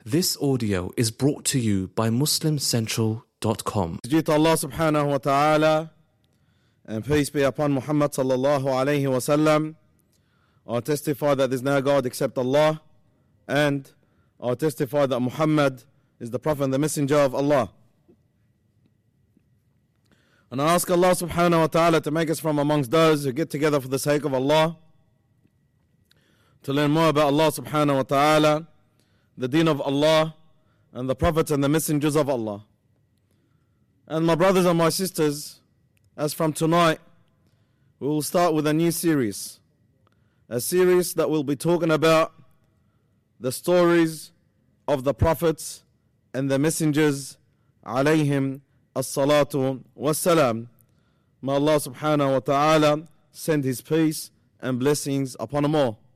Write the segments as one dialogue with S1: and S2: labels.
S1: This audio is brought to you by MuslimCentral.com.
S2: Due to Allah subhanahu wa ta'ala, and peace be upon Muhammad sallallahu alayhi wa sallam, I testify that there is no God except Allah, and I testify that Muhammad is the Prophet and the Messenger of Allah. And I ask Allah subhanahu wa ta'ala to make us from amongst those who get together for the sake of Allah, to learn more about Allah subhanahu wa ta'ala, the deen of Allah, and the prophets and the messengers of Allah. And my brothers and my sisters, as from tonight, we will start with a new series. A series that will be talking about the stories of the prophets and the messengers, alayhim as-salatu was-salam. May Allah subhanahu wa ta'ala send His peace and blessings upon them all.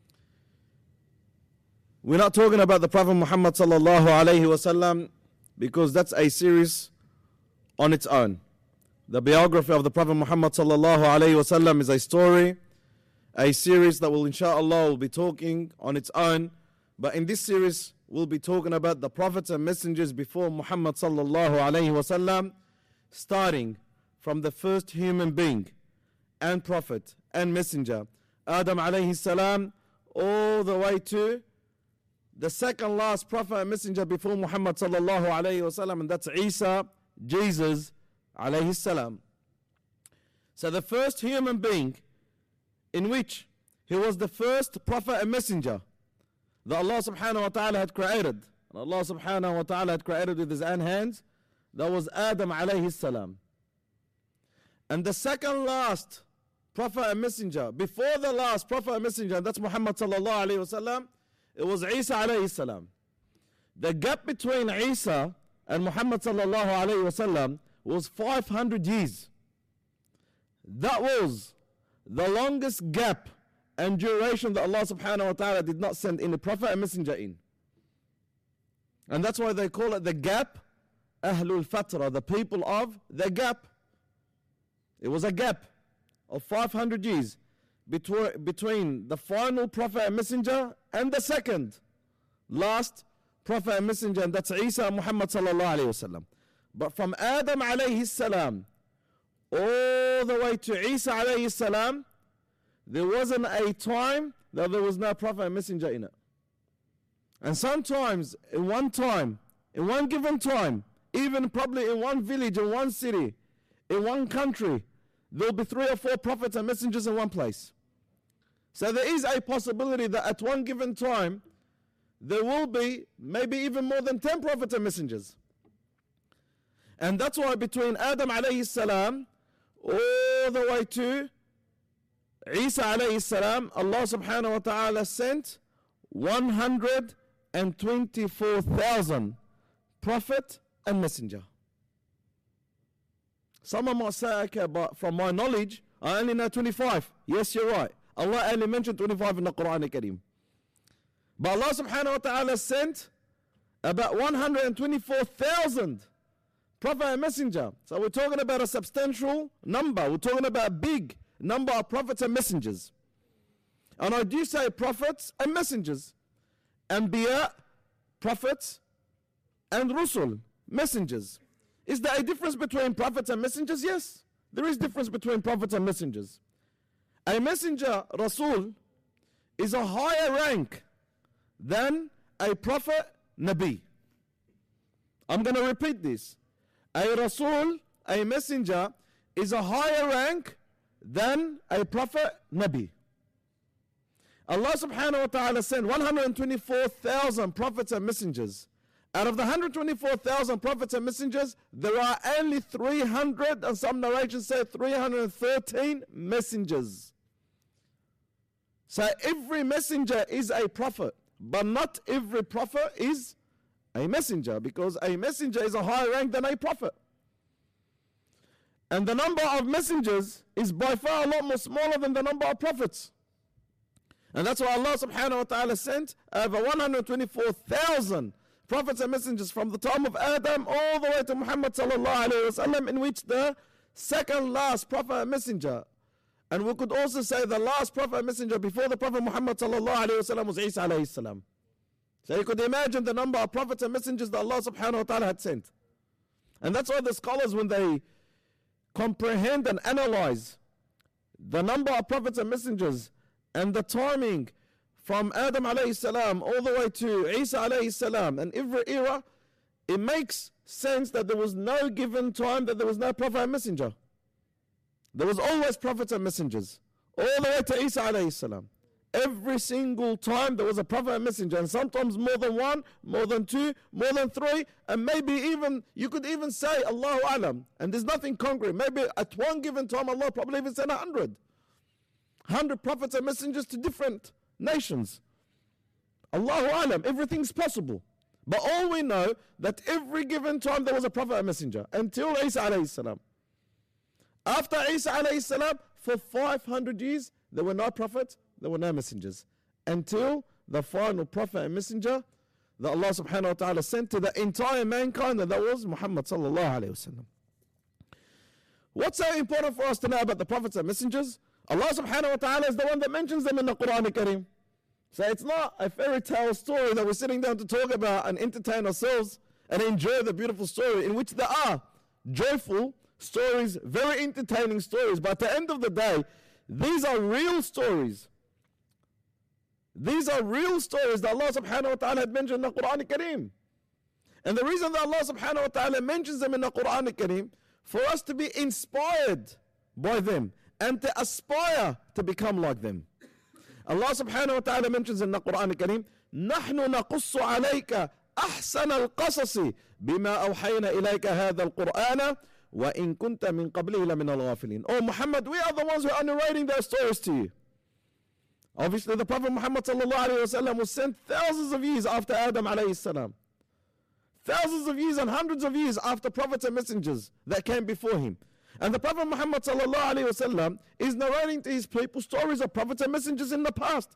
S2: We're not talking about the Prophet Muhammad sallallahu alayhi wa sallam because that's a series on its own. The biography of the Prophet Muhammad sallallahu alayhi wa sallam is a story, a series that will inshallah will be talking on its own. But in this series, we'll be talking about the prophets and messengers before Muhammad sallallahu alayhi wa sallam, starting from the first human being and prophet and messenger, Adam alayhi salam, all the way to the second last prophet and messenger before Muhammad sallallahu alayhi wa sallam, and that's Isa, Jesus alayhi salam. So the first human being in which he was the first prophet and messenger that Allah subhanahu wa ta'ala had created, and Allah subhanahu wa ta'ala had created with His own hands, that was Adam alayhi salam. And the second last prophet and messenger before the last prophet and messenger, and that's Muhammad sallallahu alayhi wa sallam, it was Isa alayhi salam. The gap between Isa and Muhammad sallallahu alayhi wa sallam was 500 years. That was the longest gap and duration that Allah subhanahu wa ta'ala did not send any prophet and messenger in. And that's why they call it the gap, Ahlul Fatra, the people of the gap. It was a gap of 500 years between the final prophet and messenger and the second last prophet and messenger, and that's Isa Muhammad sallallahu alayhi wa sallam. But from Adam alayhi salam all the way to Isa alayhi salam, there wasn't a time that there was no prophet and messenger in it. And sometimes in one given time, even probably in one village, in one city, in one country, there'll be 3 or 4 prophets and messengers in one place. So there is a possibility that at one given time, there will be maybe even more than 10 prophets and messengers. And that's why between Adam alayhi salam all the way to Isa alayhi salam, Allah subhanahu wa ta'ala sent 124,000 prophet and messenger. Someone might say, okay, but from my knowledge, I only know 25. Yes, you're right. Allah only mentioned 25 in the Quran al-Kareem. But Allah subhanahu wa ta'ala sent about 124,000 prophet and messenger. So we're talking about a substantial number. We're talking about a big number of prophets and messengers. And I do say prophets and messengers. Anbiya, prophets, and Rusul, messengers. Is there a difference between prophets and messengers? Yes, there is difference between prophets and messengers. A messenger, Rasul, is a higher rank than a prophet, Nabi. I'm going to repeat this. A Rasul, a messenger, is a higher rank than a prophet, Nabi. Allah subhanahu wa ta'ala sent 124,000 prophets and messengers. Out of the 124,000 prophets and messengers, there are only 300, and some narrations say 313 messengers. So every messenger is a prophet, but not every prophet is a messenger, because a messenger is a higher rank than a prophet. And the number of messengers is by far a lot more smaller than the number of prophets. And that's why Allah subhanahu wa ta'ala sent over 124,000 prophets and messengers from the time of Adam all the way to Muhammad sallallahu alayhi wa sallam, in which the second last prophet and messenger, and we could also say the last prophet and messenger before the Prophet Muhammad sallallahu alayhi wa sallam, was Isa alayhi salam. So you could imagine the number of prophets and messengers that Allah subhanahu wa ta'ala had sent. And that's why the scholars, when they comprehend and analyze the number of prophets and messengers and the timing from Adam alayhi salam all the way to Isa alayhi salam and every era, it makes sense that there was no given time that there was no prophet and messenger. There was always prophets and messengers, all the way to Isa alayhi salam. Every single time there was a prophet and messenger, and sometimes more than one, more than two, more than three, and maybe even, you could even say Allahu Alam, and there's nothing concrete. Maybe at one given time Allah probably even sent 100 prophets and messengers to different nations. Allahu Alam, everything's possible. But all we know that every given time there was a prophet and messenger until Isa alayhi salam. After Isa alayhi salam, for 500 years there were no prophets, there were no messengers, until the final prophet and messenger that Allah subhanahu wa ta'ala sent to the entire mankind, and that was Muhammad sallallahu alayhi wasallam. What's so important for us to know about the prophets and messengers? Allah subhanahu wa ta'ala is the one that mentions them in the Quran al-Kareem. So it's not a fairy tale story that we're sitting down to talk about and entertain ourselves and enjoy the beautiful story, in which there are joyful stories, very entertaining stories, but at the end of the day, these are real stories. These are real stories that Allah subhanahu wa ta'ala had mentioned in the Quran al-Kareem. And the reason that Allah subhanahu wa ta'ala mentions them in the Quran al-Kareem, for us to be inspired by them and to aspire to become like them. Allah subhanahu wa ta'ala mentions in the Quran al-Kareem, نَحْنُ نَقُصُّ عَلَيْكَ أَحْسَنَ الْقَصَصِ بِمَا أَوْحَيْنَا إِلَيْكَ هَذَا الْقُرْآنَ وَإِن كُنْتَ مِن قَبْلِهِ لَمِنَ الْغَافِلِينَ. Oh Muhammad, we are the ones who are narrating those stories to you. Obviously the Prophet Muhammad sallallahu alayhi wasallam was sent thousands of years after Adam alayhi salam. Thousands of years and hundreds of years after prophets and messengers that came before him. And the Prophet Muhammad sallallahu alayhi wasallam is narrating to his people stories of prophets and messengers in the past.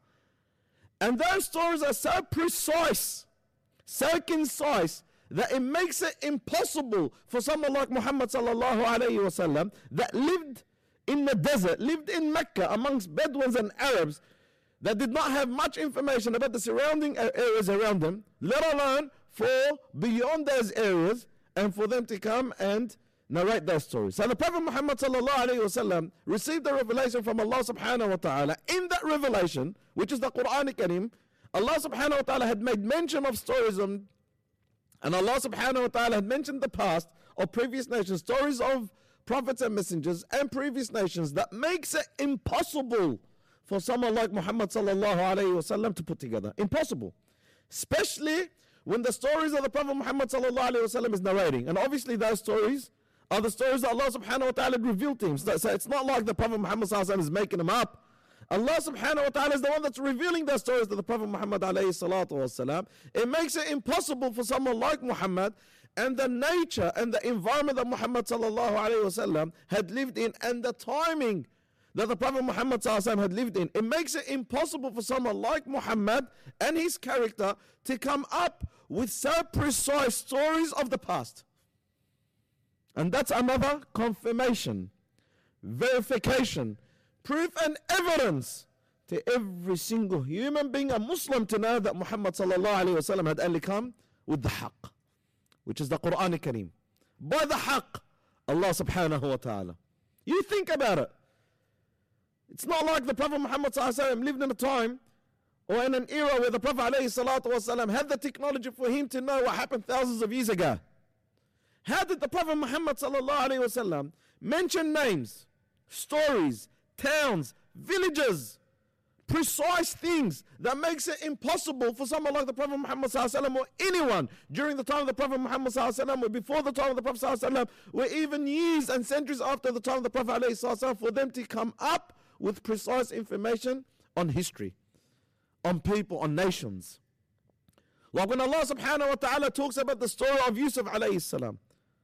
S2: And those stories are so precise, so concise, that it makes it impossible for someone like Muhammad sallallahu alayhi wasallam that lived in the desert, lived in Mecca amongst Bedouins and Arabs, that did not have much information about the surrounding areas around them, let alone for beyond those areas, and for them to come and narrate those stories. So the Prophet Muhammad sallallahu alayhi wasallam received the revelation from Allah subhanahu wa ta'ala. In that revelation, which is the Quran al-Kareem, Allah subhanahu wa ta'ala had made mention of stories and Allah subhanahu wa ta'ala had mentioned the past of previous nations, stories of prophets and messengers and previous nations, that makes it impossible for someone like Muhammad sallallahu alayhi wasallam to put together. Impossible. Especially when the stories of the Prophet Muhammad sallallahu alayhi wasallam is narrating. And obviously those stories are the stories that Allah subhanahu wa ta'ala revealed to him. So it's not like the Prophet Muhammad sallallahu alayhi wasallam is making them up. Allah subhanahu wa ta'ala is the one that's revealing those stories to the Prophet Muhammad alayhi salatu wasalam. It makes it impossible for someone like Muhammad, and the nature and the environment that Muhammad sallallahu alayhi wasallam had lived in, and the timing that the Prophet Muhammad sallallahu alayhi wasallam had lived in, it makes it impossible for someone like Muhammad and his character to come up with so precise stories of the past. And that's another confirmation, verification, proof and evidence to every single human being, a Muslim, to know that Muhammad sallallahu alayhi wasallam had only come with the haqq, which is the Quran al-Kareem. By the haqq, Allah subhanahu wa ta'ala. You think about it. It's not like the Prophet Muhammad sallallahu alayhi wasallam lived in a time or in an era where the Prophet alayhi salatu wasallam had the technology for him to know what happened thousands of years ago. How did the Prophet Muhammad sallallahu alayhi wasallam mention names, stories, towns, villages, precise things that makes it impossible for someone like the Prophet Muhammad sallallahu alaihi wasallam, or anyone during the time of the Prophet Muhammad sallallahu alaihi wasallam, or before the time of the Prophet sallallahu alaihi wasallam, or even years and centuries after the time of the Prophet sallallahu alaihi wasallam, for them to come up with precise information on history, on people, on nations. Like when Allah subhanahu wa ta'ala talks about the story of Yusuf alayhi salam,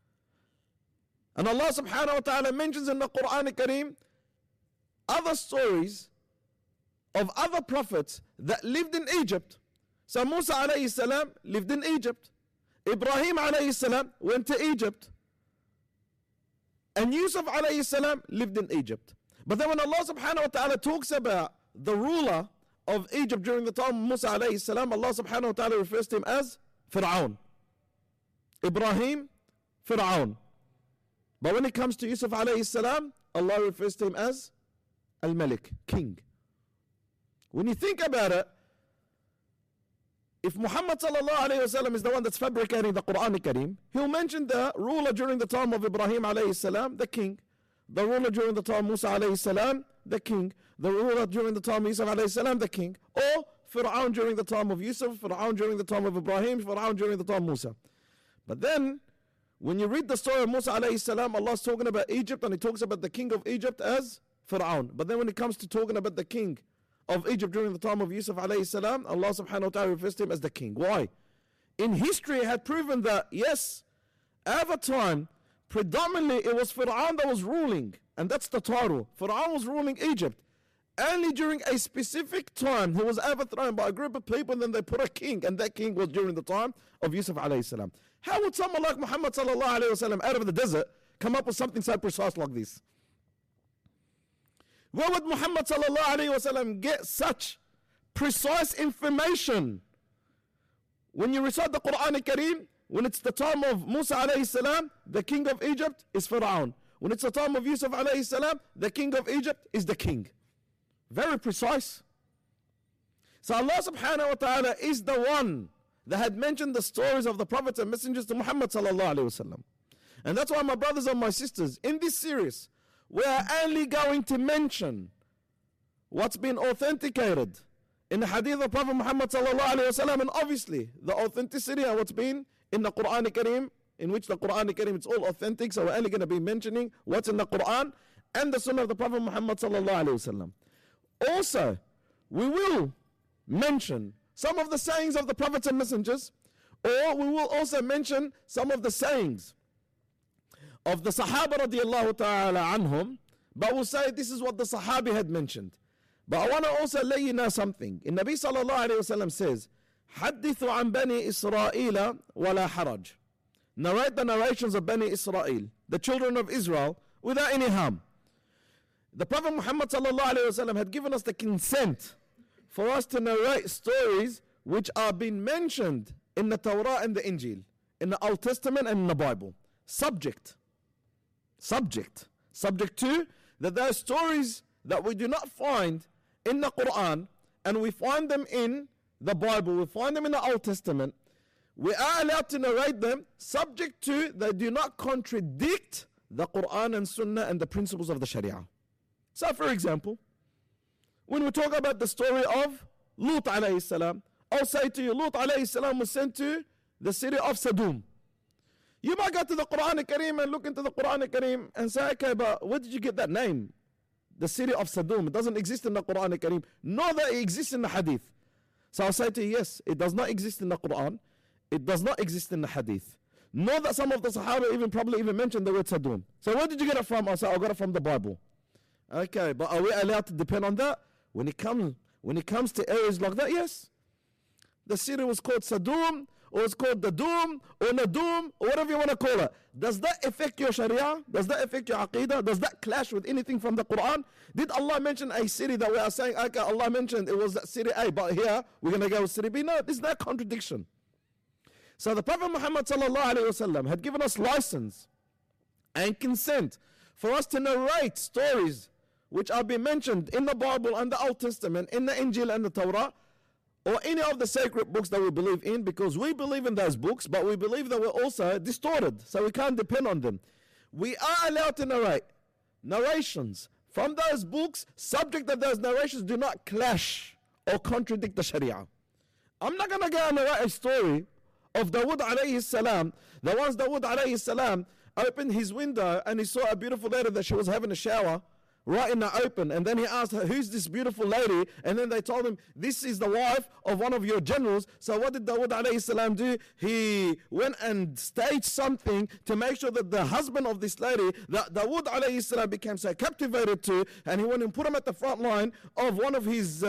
S2: and Allah subhanahu wa ta'ala mentions in the Quran al-Kareem other stories of other prophets that lived in Egypt. So Musa alayhi salam lived in Egypt. Ibrahim alayhi salam went to Egypt. And Yusuf alayhi salam lived in Egypt. But then when Allah subhanahu wa ta'ala talks about the ruler of Egypt during the time of Musa alayhi salam, Allah subhanahu wa ta'ala refers to him as Fir'aun. Ibrahim, Fir'aun. But when it comes to Yusuf alayhi salam, Allah refers to him as Al-Malik, king. When you think about it, if Muhammad sallallahu alayhi wasallam is the one that's fabricating the Quran al-Kareem, he'll mention the ruler during the time of Ibrahim alayhi salam, the king. The ruler during the time of Musa alayhi salam, the king. The ruler during the time of Yusuf alayhi salam, the king. Or Fir'aun during the time of Yusuf, Fir'aun during the time of Ibrahim, Fir'aun during the time of Musa. But then, when you read the story of Musa alayhi salam, Allah's talking about Egypt and He talks about the king of Egypt as Fir'aun. But then when it comes to talking about the king of Egypt during the time of Yusuf alayhi salam, Allah subhanahu wa ta'ala refers to him as the king. Why? In history it had proven that yes, at the time, predominantly it was Fir'aun that was ruling, and that's the title. Fir'aun was ruling Egypt. Only during a specific time he was overthrown by a group of people, and then they put a king, and that king was during the time of Yusuf alayhi salam. How would someone like Muhammad sallallahu alayhi wasallam out of the desert come up with something so precise like this? Where would Muhammad sallallahu alayhi wasallam get such precise information? When you recite the Quran al-Kareem, when it's the time of Musa alayhi salam, the king of Egypt is Fir'aun. When it's the time of Yusuf alayhi salam, the king of Egypt is the king. Very precise. So Allah subhanahu wa ta'ala is the one that had mentioned the stories of the prophets and messengers to Muhammad sallallahu alayhi wasallam. And that's why, my brothers and my sisters, in this series, we are only going to mention what's been authenticated in the hadith of Prophet Muhammad sallallahu alayhi wasallam, and obviously the authenticity of what's been in the Quran al-Kareem, in which the Quran al-Kareem it's all authentic. So we're only going to be mentioning what's in the Quran and the Sunnah of the Prophet Muhammad sallallahu alayhi wasallam. Also, we will mention some of the sayings of the prophets and messengers, or we will also mention some of the sayings of the Sahaba radiallahu ta'ala anhum, but we'll say this is what the Sahabi had mentioned. But I want to also let you know something. In Nabi sallallahu alayhi wa sallam says, حَدِّثُوا عَنْ بَنِي إِسْرَائِيلَ وَلَا حَرَجْ. Narrate the narrations of Bani Israel, the children of Israel, without any harm. The Prophet Muhammad sallallahu alayhi wa sallam had given us the consent for us to narrate stories which are being mentioned in the Torah and the Injil, in the Old Testament and in the Bible. Subject to that there are stories that we do not find in the Quran, and we find them in the Bible, we find them in the Old Testament. We are allowed to narrate them, subject to they do not contradict the Quran and Sunnah and the principles of the Sharia. So for example, when we talk about the story of Lut alayhi salam, I'll say to you, Lut alayhi salam was sent to the city of Sodom. You might go to the Quran al-Kareem and look into the Quran al-Kareem and say, okay, but where did you get that name? The city of Sodom. It doesn't exist in the Quran al-Kareem, nor that it exists in the Hadith. So I'll say to you, yes, it does not exist in the Quran, it does not exist in the Hadith, nor that some of the Sahaba probably even mentioned the word Sodom. So where did you get it from? I'll say, I got it from the Bible. Okay, but are we allowed to depend on that? When it comes to areas like that, yes. The city was called Sodom, or it's called the Doom, or Nadum, or whatever you want to call it. Does that affect your Sharia? Does that affect your Aqidah? Does that clash with anything from the Quran? Did Allah mention a city that we are saying, okay, Allah mentioned it was city A, but here we're going to go with city B? No, there's no contradiction. So the Prophet Muhammad sallallahu alayhi wasallam had given us license and consent for us to narrate stories which are being mentioned in the Bible and the Old Testament, in the Injil and the Torah, or any of the sacred books that we believe in, because we believe in those books, but we believe that we're also distorted, so we can't depend on them. We are allowed to narrate narrations from those books, subject that those narrations do not clash or contradict the Sharia. I'm not going to go and narrate a story of Dawood alayhi salam, that once Dawood alayhi salam opened his window and he saw a beautiful lady that she was having a shower right in the open, and then he asked her, who's this beautiful lady? And then they told him, this is the wife of one of your generals. So what did Dawood alayhi salam do? He went and staged something to make sure that the husband of this lady, that Dawood alayhi salam became so captivated to, and he went and put him at the front line of one of his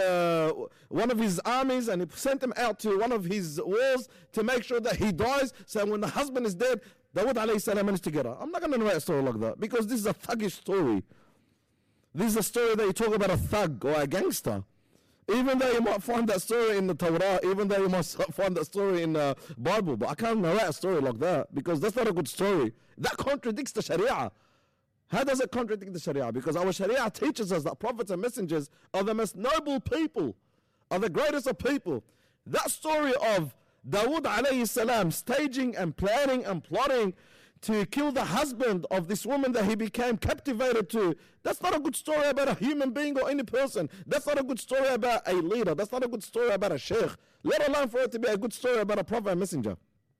S2: armies, and he sent him out to one of his wars to make sure that he dies. So when the husband is dead, Dawood alayhi salam managed to get her. I'm not going to narrate a story like that, because this is a thuggish story. This is a story that you talk about a thug or a gangster. Even though you might find that story in the Torah, even though you might find that story in the Bible, but I can't narrate a story like that because that's not a good story. That contradicts the Sharia. How does it contradict the Sharia? Because our Sharia teaches us that prophets and messengers are the most noble people, are the greatest of people. That story of Dawood alayhi salam staging and planning and plotting to kill the husband of this woman that he became captivated to, that's not a good story about a human being or any person. That's not a good story about a leader. That's not a good story about a sheikh, let alone for it to be a good story about a prophet and messenger.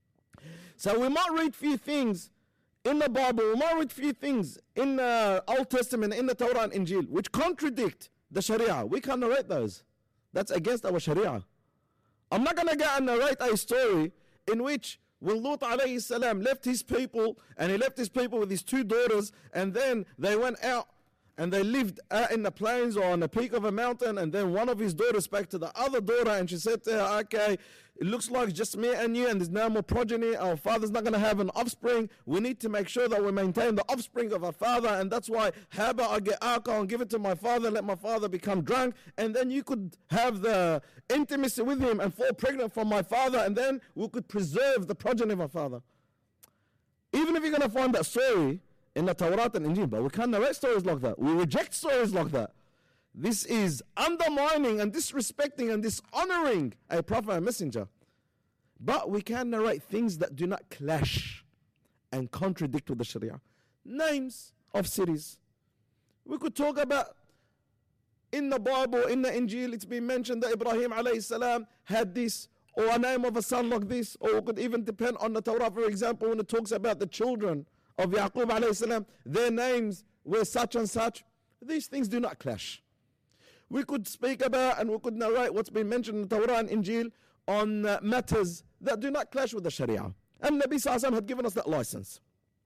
S2: So we might read few things in the Bible, we might read few things in the Old Testament, in the Torah and Injil, which contradict the Sharia. We can't narrate those. That's against our Sharia. I'm not going to go and narrate a story in which when Lut alayhi salam left his people, and he left his people with his two daughters, and then they went out and they lived out in the plains or on the peak of a mountain, and then one of his daughters spoke to the other daughter and she said to her, okay, it looks like just me and you and there's no more progeny, our father's not going to have an offspring, we need to make sure that we maintain the offspring of our father, and that's why how about I get alcohol and give it to my father and let my father become drunk, and then you could have the intimacy with him and fall pregnant from my father, and then we could preserve the progeny of our father. Even if you're going to find that story in the Torah and Injil, but we can't narrate stories like that. We reject stories like that. This is undermining and disrespecting and dishonoring a prophet and messenger. But we can narrate things that do not clash and contradict with the Sharia. Names of cities. We could talk about in the Bible, in the Injil, it's been mentioned that Ibrahim alayhi salam had this, or a name of a son like this, or it could even depend on the Torah, for example, when it talks about the children of Yaqub alayhi salam, their names were such and such. These things do not clash. We could speak about and we could narrate what's been mentioned in the Torah and Injil on matters that do not clash with the Sharia. And Nabi Sallallahu Alaihi Wasallam had given us that license.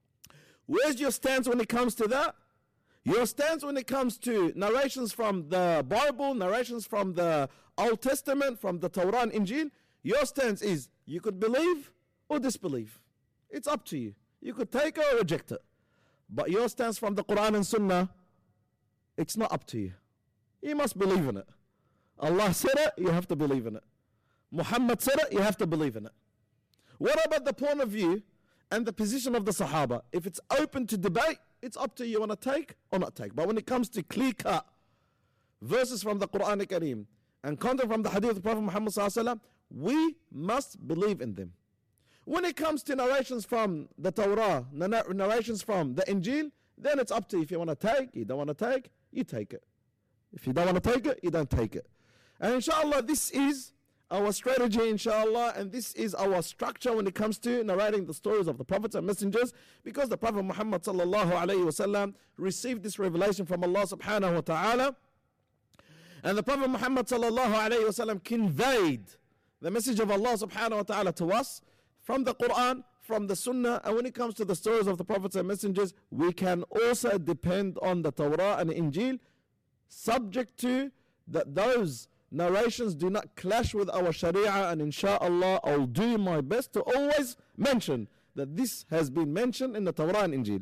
S2: Where's your stance when it comes to that? Your stance when it comes to narrations from the Bible, narrations from the Old Testament, from the Torah and Injil, your stance is you could believe or disbelieve. It's up to you. You could take it or reject it. But your stance from the Quran and Sunnah, it's not up to you. You must believe in it. Allah said it, you have to believe in it. Muhammad said it, you have to believe in it. What about the point of view and the position of the Sahaba? If it's open to debate, it's up to you. You want to take or not take. But when it comes to clear-cut verses from the Quran Kareem and content from the Hadith of the Prophet Muhammad Sallallahu Alaihi Wasallam, we must believe in them. When it comes to narrations from the Torah, narrations from the Injil, then it's up to you. If you want to take, you don't want to take, you take it. If you don't want to take it, you don't take it. And inshallah, this is our strategy, inshallah, and this is our structure when it comes to narrating the stories of the prophets and messengers, because the Prophet Muhammad sallallahu alayhi wasallam received this revelation from Allah subhanahu wa ta'ala, and the Prophet Muhammad sallallahu alayhi wasallam conveyed the message of Allah subhanahu wa ta'ala to us from the Quran, from the Sunnah. And when it comes to the stories of the prophets and messengers, we can also depend on the Torah and the Injil, subject to that those narrations do not clash with our Sharia. And inshallah, I'll do my best to always mention that this has been mentioned in the Torah and Injil.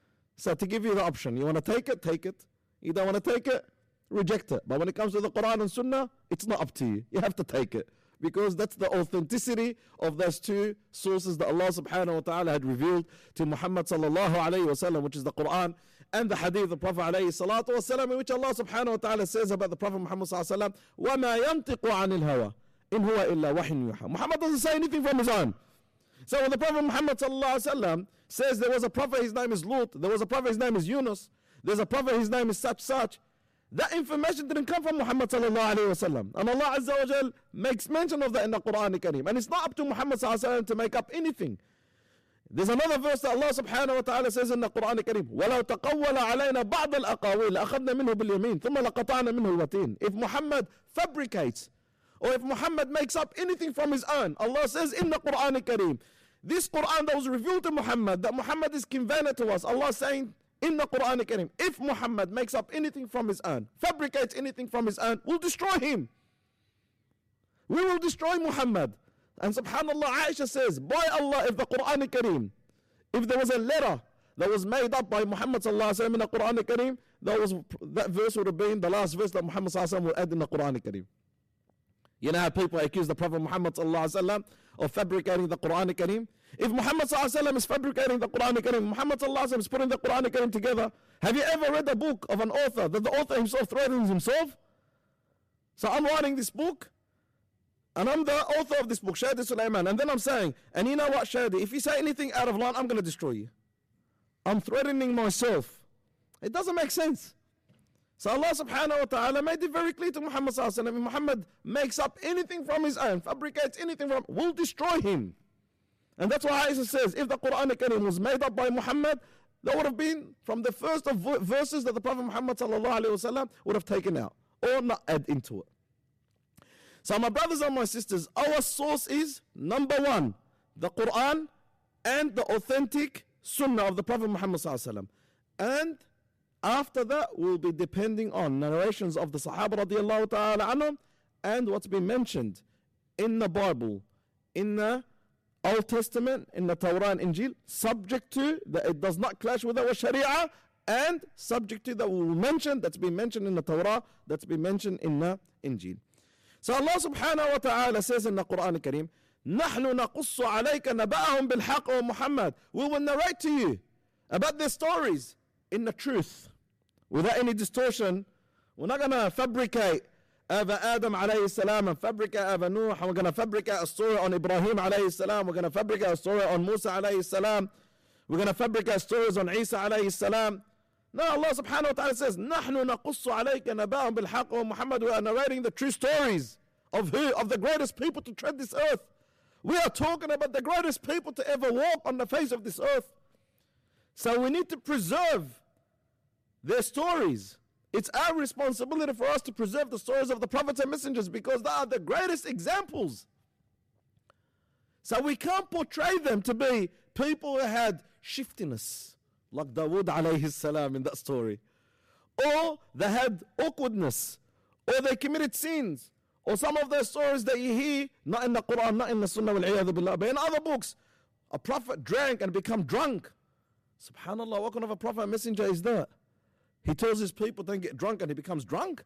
S2: So to give you the option, you want to take it, take it. You don't want to take it, reject it. But when it comes to the Quran and Sunnah, it's not up to you. You have to take it, because that's the authenticity of those two sources that Allah subhanahu wa ta'ala had revealed to Muhammad sallallahu alayhi wa sallam, which is the Quran and the Hadith of the Prophet alayhi salatu wa sallam, in which Allah subhanahu wa ta'ala says about the Prophet Muhammad sallallahu alayhi wa sallam, وَمَا يَنْطِقُ عَنِ الْهَوَىٰ إِنْ هُوَ إِلَّا وَحْيٌ يُوحَىٰ. Muhammad doesn't say anything from his own. So when the Prophet Muhammad sallallahu alayhi wa sallam says there was a prophet, his name is Lut, there was a prophet, his name is Yunus, there's a prophet, his name is such, that information didn't come from Muhammad sallallahu alayhi wa sallam. And Allah Azza wa Jal makes mention of that in the Quran Kareem. And it's not up to Muhammad sallallahu alayhi wa sallam to make up anything. There's another verse that Allah subhanahu wa ta'ala says in the Quran Kareem, وَلَوْ تَقَوَّلَ عَلَيْنَا بَعْضَ الْأَقَاوِيلِ أَخَذْنَا مِنْهُ بِالْيَمِينِ ثُمَّ لَقَطَعْنَا مِنْهُ الْوَتِينَ. If Muhammad fabricates, or if Muhammad makes up anything from his own, Allah says in the Quran Kareem, this Quran that was revealed to Muhammad, that Muhammad is conveying it to us, Allah saying in the Quran Kareem, if Muhammad makes up anything from his own, fabricates anything from his own, we'll destroy him. We will destroy Muhammad. And subhanallah, Aisha says, by Allah, if the Quran Kareem, if there was a letter that was made up by Muhammad sallallahu alaihi wasallam in the Quran Kareem, that verse would have been the last verse that Muhammad sallallahu alaihi wasallam would add in the Quran Kareem. You know how people accuse the Prophet Muhammad ﷺ of fabricating the Quran Kareem? If Muhammad ﷺ is fabricating the Quran Kareem, Muhammad ﷺ is putting the Quran Kareem together, have you ever read a book of an author that the author himself threatens himself? So I'm writing this book, and I'm the author of this book, Shadi Sulaiman, and then I'm saying, and you know what, Shadi, if you say anything out of line, I'm going to destroy you. I'm threatening myself. It doesn't make sense. So Allah subhanahu wa ta'ala made it very clear to Muhammad sallallahu alaihi wasallam, if Muhammad makes up anything from his own, fabricates anything from, we'll destroy him. And that's why Aisha says, if the Quran Kareem was made up by Muhammad, that would have been from the first of verses that the Prophet Muhammad sallallahu alaihi wasallam would have taken out, or not add into it. So my brothers and my sisters, our source is, number one, the Quran and the authentic Sunnah of the Prophet Muhammad sallallahu alaihi wasallam. And after that, we'll be depending on narrations of the Sahaba radiallahu ta'ala anhum and what's been mentioned in the Bible, in the Old Testament, in the Torah and Injil, subject to that it does not clash with our Sharia, and subject to that we will mention, that's been mentioned in the Torah, that's been mentioned in the Injil. So Allah subhanahu wa ta'ala says in the Quran Kareem, نَحْنُ نَقُصُّ عَلَيْكَ نَبَأَهُمْ بِالْحَقِّ O Muhammad. We will narrate to you about their stories in the truth, without any distortion. We're not going to fabricate over Adam alayhi salam and fabricate over Nuh, and we're going to fabricate a story on Ibrahim alayhi salam, we're going to fabricate a story on Musa alayhi salam, we're going to fabricate stories on Isa alayhi salam. No, Allah subhanahu wa ta'ala says, نَحْنُ نَقُصُّ عَلَيْكَ نَبَأَهُمْ بِالْحَقِّ O Muhammad, we are narrating the true stories of who? Of the greatest people to tread this earth. We are talking about the greatest people to ever walk on the face of this earth. So we need to preserve their stories. It's our responsibility for us to preserve the stories of the prophets and messengers, because they are the greatest examples. So we can't portray them to be people who had shiftiness, like Dawood alayhi salam in that story, or they had awkwardness, or they committed sins, or some of the stories that you hear, not in the Quran, not in the Sunnah wal-'iyadhu billah, but in other books. A prophet drank and become drunk. Subhanallah, what kind of a prophet and messenger is that? He tells his people don't get drunk and he becomes drunk.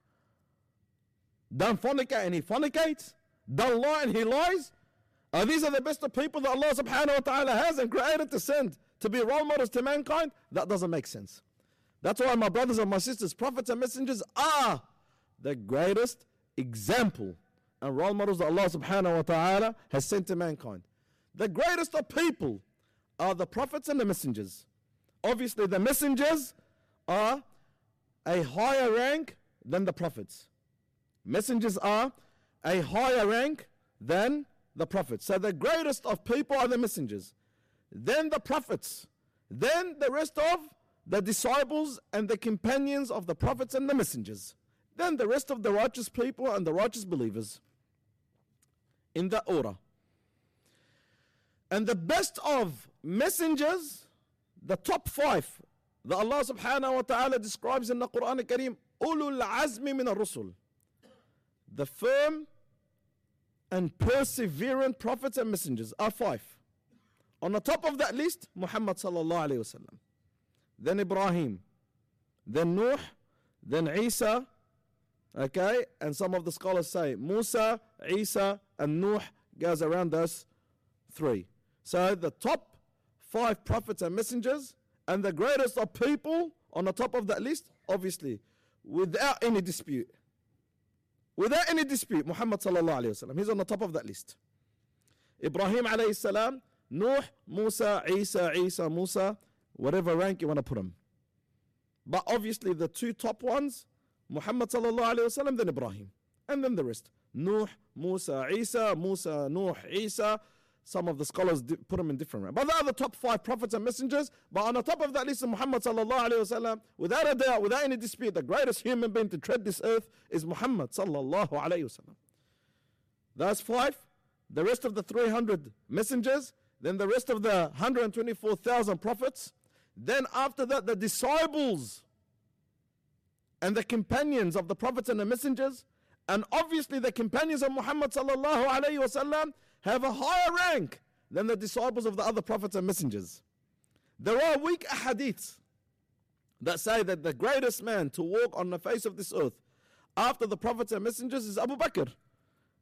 S2: Don't fornicate and he fornicates. Don't lie and he lies. These are the best of people that Allah subhanahu wa ta'ala has and created to send to be role models to mankind. That doesn't make sense. That's why my brothers and my sisters, prophets and messengers are the greatest example and role models that Allah subhanahu wa ta'ala has sent to mankind. The greatest of people are the prophets and the messengers. Obviously the messengers are a higher rank than the prophets. Messengers are a higher rank than the prophets. So the greatest of people are the messengers, then the prophets, then the rest of the disciples and the companions of the prophets and the messengers, then the rest of the righteous people and the righteous believers, in that order. And the best of messengers, the top 5 that Allah subhanahu wa ta'ala describes in the Quran Kareem, ulul azmi min ar-rusul, the firm and perseverant prophets and messengers are 5. On the top of that list, Muhammad sallallahu alayhi wasallam, then Ibrahim, then Nuh, then Isa, okay, and some of the scholars say Musa, Isa and Nuh goes around those 3. So the top 5 prophets and messengers, and the greatest of people on the top of that list, obviously, without any dispute. Without any dispute, Muhammad sallallahu alayhi wasallam, he's on the top of that list. Ibrahim alayhi salam, Nuh, Musa, Isa, Musa, whatever rank you want to put him. But obviously the 2 top ones, Muhammad sallallahu alayhi wasallam, then Ibrahim, and then the rest. Nuh, Musa, Nuh, Isa. Some of the scholars put them in different ranks. But they are the top 5 prophets and messengers. But on the top of that list of Muhammad sallallahu alayhi wasallam, without a doubt, without any dispute, the greatest human being to tread this earth is Muhammad sallallahu alayhi wasallam. That's 5. The rest of the 300 messengers, then the rest of the 124,000 prophets. Then after that, the disciples and the companions of the prophets and the messengers. And obviously the companions of Muhammad sallallahu alayhi wasallam have a higher rank than the disciples of the other prophets and messengers. There are weak ahadiths that say that the greatest man to walk on the face of this earth after the prophets and messengers is Abu Bakr.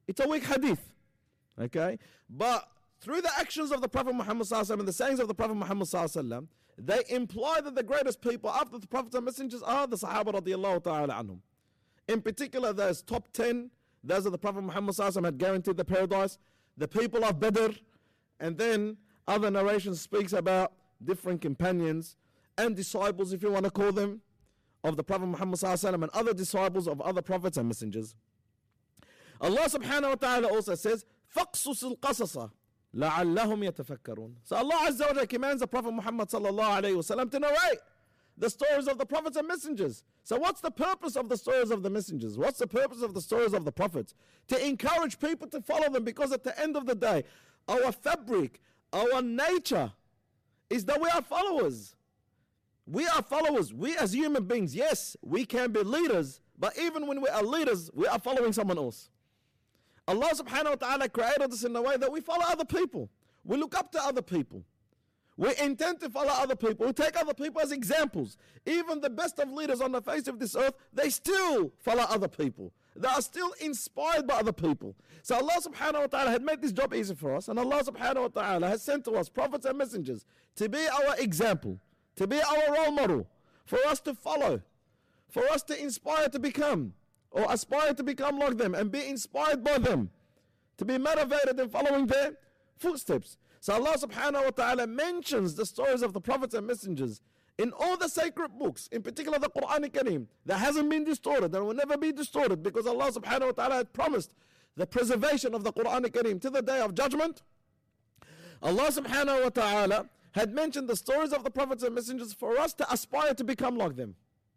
S2: It's a weak hadith. Okay? But through the actions of the Prophet Muhammad ﷺ and the sayings of the Prophet Muhammad ﷺ, they imply that the greatest people after the Prophets and Messengers are the Sahaba radiallahu ta'ala anhum. In particular, those top 10, those of the Prophet Muhammad ﷺ had guaranteed the paradise, the people of Badr, and then other narrations speaks about different companions and disciples, if you want to call them, of the Prophet Muhammad ﷺ and other disciples of other prophets and messengers. Allah subhanahu wa ta'ala also says, فَقْصُصِ الْقَصَصَ لَعَلَّهُمْ يَتَفَكَّرُونَ. So Allah Azza wa Jalla commands the Prophet Muhammad sallallahu alayhi wasallam to narrate the stories of the prophets and messengers. So what's the purpose of the stories of the messengers? What's the purpose of the stories of the prophets? To encourage people to follow them, because at the end of the day, our fabric, our nature is that we are followers. We are followers. We as human beings, yes, we can be leaders, but even when we are leaders, we are following someone else. Allah subhanahu wa ta'ala created us in a way that we follow other people. We look up to other people. We intend to follow other people. We take other people as examples. Even the best of leaders on the face of this earth, they still follow other people. They are still inspired by other people. So Allah subhanahu wa ta'ala had made this job easy for us, and Allah subhanahu wa ta'ala has sent to us prophets and messengers to be our example, to be our role model, for us to follow, for us to inspire to become, or aspire to become like them and be inspired by them, to be motivated in following their footsteps. So Allah subhanahu wa ta'ala mentions the stories of the prophets and messengers in all the sacred books, in particular the Quran Kareem, that hasn't been distorted, that will never be distorted, because Allah subhanahu wa ta'ala had promised the preservation of the Quran Kareem to the day of judgment. Allah subhanahu wa ta'ala had mentioned the stories of the prophets and messengers for us to aspire to become like them.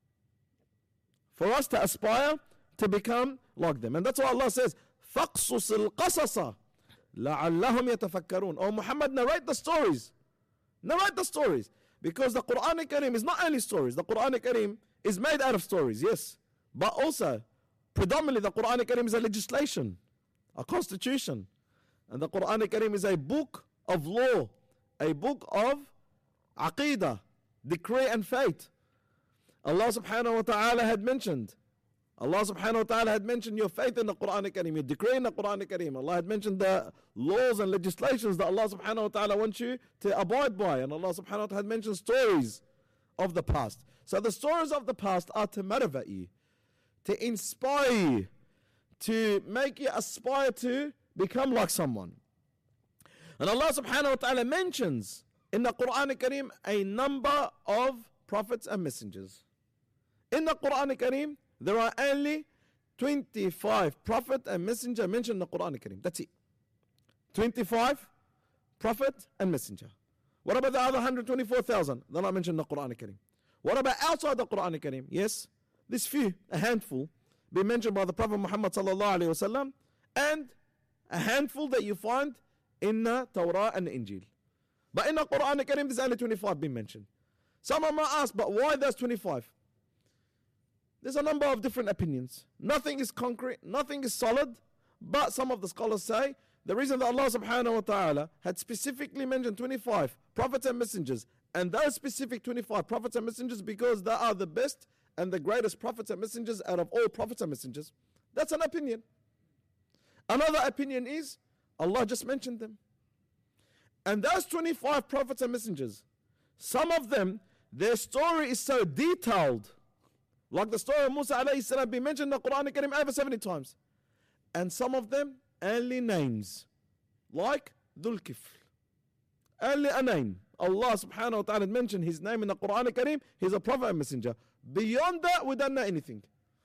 S2: For us to aspire to become like them. And that's why Allah says, فَقْصُصِ الْقَصَصَ لَعَلَّهُمْ يَتَفَكَّرُونَ. Oh Muhammad, narrate the stories. Narrate the stories. Because the Quran Kareem is not only stories. The Quran Kareem is made out of stories, yes. But also, predominantly the Quran Kareem is a legislation, a constitution. And the Quran Kareem is a book of law, a book of aqeedah, decree and fate. Allah subhanahu wa ta'ala had mentioned, Allah subhanahu wa ta'ala had mentioned your faith in the Quran Kareem, your decree in the Quran Kareem. Allah had mentioned the laws and legislations that Allah subhanahu wa ta'ala wants you to abide by. And Allah subhanahu wa ta'ala had mentioned stories of the past. So the stories of the past are to motivate you, to inspire you, to make you aspire to become like someone. And Allah subhanahu wa ta'ala mentions in the Quran Kareem a number of prophets and messengers. In the Quran Kareem, there are only 25 prophet and messenger mentioned in the Quran Kareem. That's it. 25 prophet and messenger. What about the other 124,000? They're not mentioned in the Quran Kareem. What about outside the Quran Kareem? Yes, this few, a handful, be mentioned by the Prophet Muhammad sallallahu alaihi wasallam, and a handful that you find in the Torah and the Injil. But in the Quran Kareem, there's only 25 being mentioned. Someone might ask, but why there's 25? There's a number of different opinions. Nothing is concrete, nothing is solid, but some of the scholars say the reason that Allah subhanahu wa ta'ala had specifically mentioned 25 prophets and messengers, and those specific 25 prophets and messengers, because they are the best and the greatest prophets and messengers out of all prophets and messengers. That's an opinion. Another opinion is Allah just mentioned them. And those 25 prophets and messengers, some of them, their story is so detailed, like the story of Musa alayhi salam being mentioned in the Quran Kareem over 70 times. And some of them, only names, like Dhul Kifl. Only a name. Allah subhanahu wa ta'ala mentioned his name in the Quran Kareem. He's a prophet and messenger. Beyond that, we don't know anything.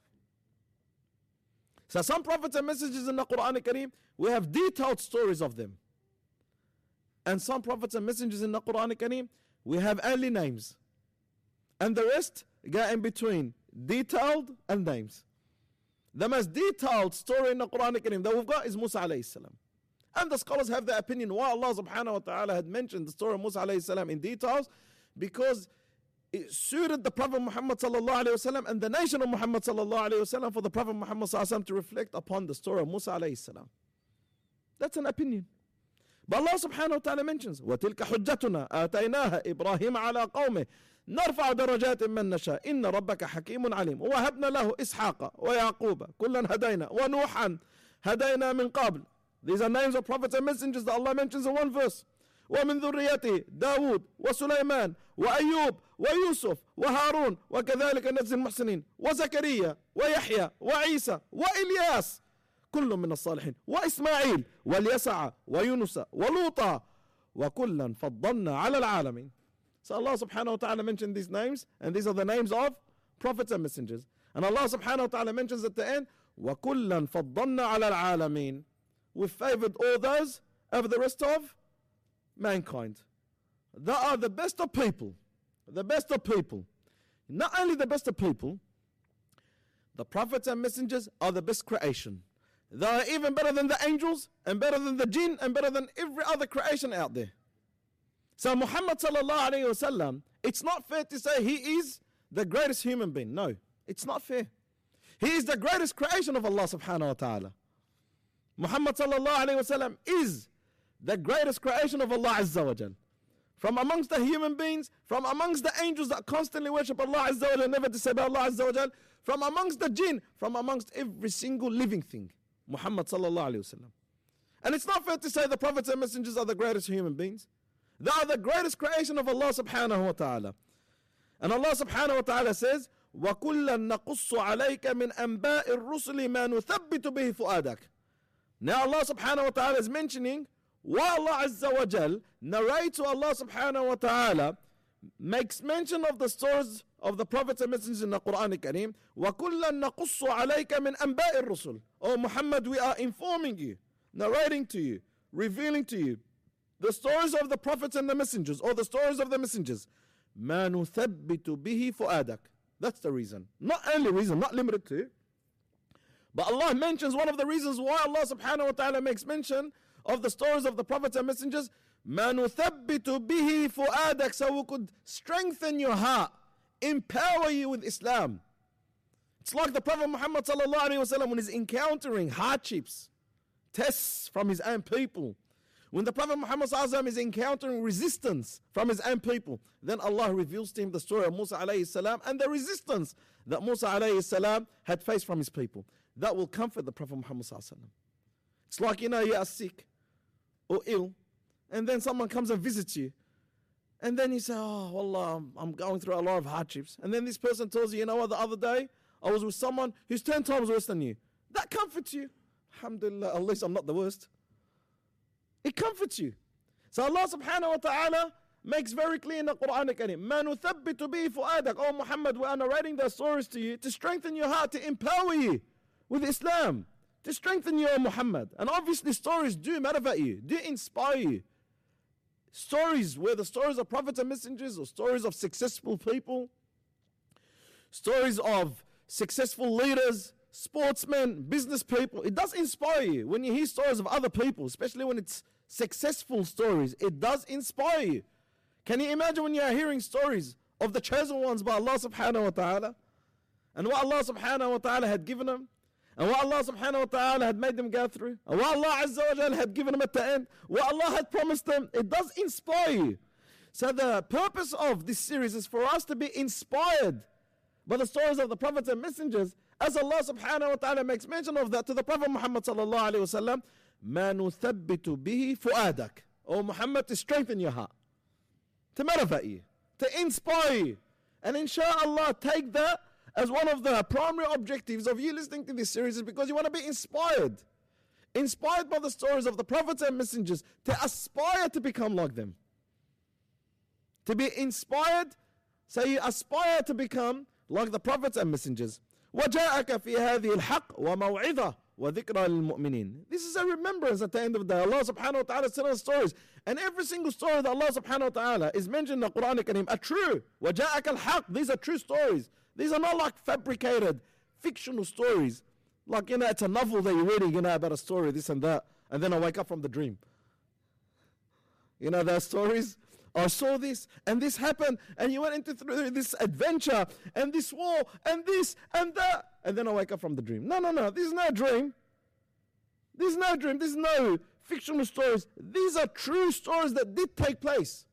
S2: So some prophets and messengers in the Quran Kareem, we have detailed stories of them. And some prophets and messengers in the Quran Kareem, we have only names. And the rest go in between detailed and names. The most detailed story in the Quran Kareem that we've got is Musa alayhi salam. And the scholars have their opinion why Allah subhanahu wa ta'ala had mentioned the story of Musa alayhi salam in details, because it suited the Prophet Muhammad sallallahu alayhi wasallam and the nation of Muhammad sallallahu alayhi wasallam for the Prophet Muhammad sallallahu alayhi wasallam to reflect upon the story of Musa alayhi salam. That's an opinion. But Allah subhanahu wa ta'ala mentions وَتِلْكَ حُجَّتُنَا آتَيْنَاهَا إِبْرَاهِيمَ عَلَىٰ قَوْمِهِ نرفع درجات من نشاء إن ربك حكيم عليم ووهبنا له إسحاق ويعقوب كلا هدينا ونوحا هدينا من قبل. These are names of prophets and messengers that Allah mentions in one verse. ومن ذريته داود وسليمان وأيوب ويوسف وهارون وكذلك نجزي المحسنين وزكريا ويحيى وعيسى وإلياس كل من الصالحين وإسماعيل واليسع ويونس ولوطا وكلا فضلنا على العالمين. So Allah subhanahu wa ta'ala mentioned these names, and these are the names of prophets and messengers. And Allah subhanahu wa ta'ala mentions at the end, وَكُلًّا فَضَّلْنَا عَلَى الْعَالَمِينَ. We favored all those over the rest of mankind. They are the best of people. The best of people. Not only the best of people, the prophets and messengers are the best creation. They are even better than the angels, and better than the jinn, and better than every other creation out there. So Muhammad sallallahu alayhi wa sallam, it's not fair to say he is the greatest human being. No, it's not fair. He is the greatest creation of Allah subhanahu wa ta'ala. Muhammad sallallahu alayhi wa sallam is the greatest creation of Allah azza wa jal. From amongst the human beings, from amongst the angels that constantly worship Allah azza wa jal, never disobey Allah azza wa jal, from amongst the jinn, from amongst every single living thing, Muhammad sallallahu alayhi wa sallam. And it's not fair to say the prophets and messengers are the greatest human beings. They are the greatest creation of Allah subhanahu wa ta'ala. And Allah subhanahu wa ta'ala says, وَكُلًّا نَقُصُّ عَلَيْكَ مِنْ أَنْبَاءِ الرُّسُلِ مَا نُثَبِّتُ بِهِ فُؤَادَكَ. Now Allah subhanahu wa ta'ala is mentioning why Allah azza wa jal narrates to Allah subhanahu wa ta'ala, makes mention of the stories of the prophets and messengers in the Quran al-Kareem. وَكُلًّا نَقُصُّ عَلَيْكَ مِنْ أَنْبَاءِ الرُّسُلِ. Oh Muhammad, we are informing you, narrating to you, revealing to you the stories of the prophets and the messengers, or the stories of the messengers. مَا نُثَبِّتُ بِهِ فُؤَادَكَ. That's the reason. Not only reason, not limited to. But Allah mentions one of the reasons why Allah subhanahu wa ta'ala makes mention of the stories of the prophets and messengers. مَا نُثَبِّتُ بِهِ فُؤَادَكَ. So we could strengthen your heart, empower you with Islam. It's like the Prophet Muhammad sallallahu alayhi wa sallam when he's encountering hardships, tests from his own people. When the Prophet Muhammad sallallahu alayhi wa sallam is encountering resistance from his own people, then Allah reveals to him the story of Musa alayhi salam and the resistance that Musa alayhi salam had faced from his people. That will comfort the Prophet Muhammad sallallahu alayhi wa sallam. It's like, you are sick or ill, and then someone comes and visits you, and then you say, oh, wallah, I'm going through a lot of hardships. And then this person tells you, you know what, the other day, I was with someone who's 10 times worse than you. That comforts you. Alhamdulillah, at least I'm not the worst. It comforts you. So Allah subhanahu wa ta'ala makes very clear in the Quran al-Kareem, مَا نُثَبِّتُ بِهِ فُؤَادَكَ. Oh Muhammad, we are narrating those stories to you to strengthen your heart, to empower you with Islam, to strengthen you, O Muhammad. And obviously stories do motivate you, do inspire you. Stories, whether stories of prophets and messengers, or stories of successful people, stories of successful leaders, sportsmen, business people, it does inspire you. When you hear stories of other people, especially when it's successful stories, it does inspire you. Can you imagine when you are hearing stories of the chosen ones by Allah subhanahu wa ta'ala, and what Allah subhanahu wa ta'ala had given them, and what Allah subhanahu wa ta'ala had made them go through, and what Allah azza wa jal had given them at the end, what Allah had promised them? It does inspire you. So the purpose of this series is for us to be inspired by the stories of the prophets and messengers, as Allah subhanahu wa ta'ala makes mention of that to the Prophet Muhammad sallallahu alayhi wa sallam. مَا نُثَبِّتُ بِهِ فُؤَادَكَ. Oh Muhammad, to strengthen your heart, to motivate you, to inspire you. And inshallah, take that as one of the primary objectives of you listening to this series, is because you want to be inspired. Inspired by the stories of the prophets and messengers, to aspire to become like them. To be inspired, so you aspire to become like the prophets and messengers. وَجَاءَكَ فِي هَذِهِ الْحَقِّ وَمَوْعِظَةٌ وَذِكْرَى لِلْمُؤْمِنِينَ. This is a remembrance at the end of the day. Allah subhanahu wa ta'ala is telling us stories. And every single story that Allah subhanahu wa ta'ala is mentioned in the Quran al-Kareem are true. وَجَاءَكَ الْحَقِّ. These are true stories. These are not like fabricated, fictional stories. Like, it's a novel that you're reading, about a story, this and that. And then I wake up from the dream. There are stories. I saw this, and this happened, and you went into through this adventure, and this war, and this, and that. And then I wake up from the dream. No. This is no dream. This is no dream. This is no fictional stories. These are true stories that did take place.